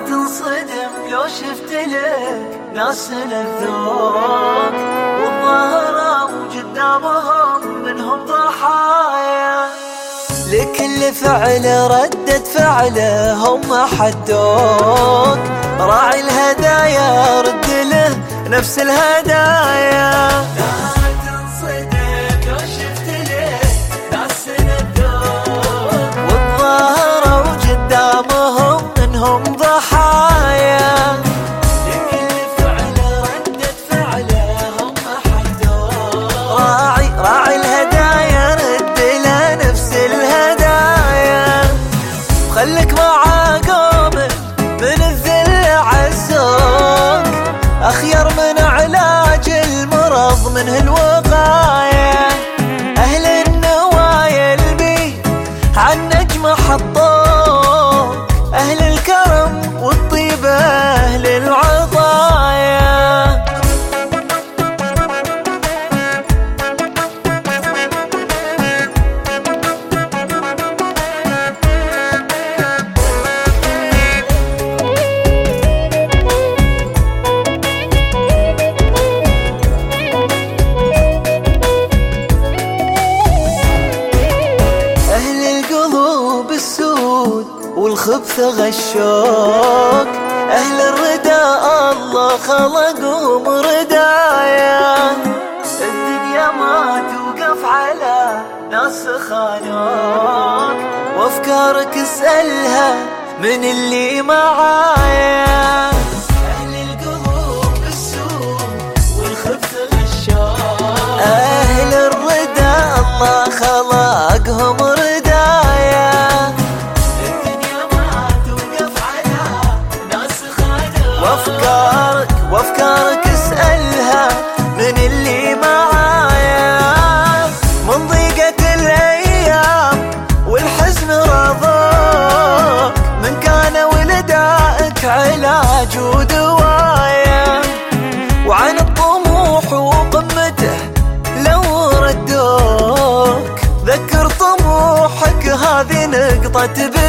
تنصدم لو شفت لك ناس الذوق والظاهرة وقدامهم منهم ضحايا، لكل فعل ردة فعله هم حدوك، راعي الهدايا رد له نفس الهدايا. لا تنصدم لو شفت لك ناس الذوق والظاهرة وقدامهم منهم ضحايا، لكل فعل ردة فعله هم حدوك، راعي الهدايا رد له نفس الهدايا. خلك مع قوم من الذل عزوك، أخير من علاج المرض منه الوقاية، أهل النوايا البي عن نجم حطوك، أهل الكرم والطيبة أهل العطايا. والخبث غشوك، أهل الرداء الله خلقهم ردايا، الدنيا ما توقف على ناس خانوك، وأفكارك اسألها من اللي معايا، أهل القلوب السود والخبث غشوك، أهل الرداء الله خلقهم ردايا، وافكارك اسألها من اللي معايا، من ضيقة الايام والحزن رضاك، من كان ولدائك علاج ودوايا، وعن الطموح وقمته لو ردوك، ذكر طموحك هذه نقطة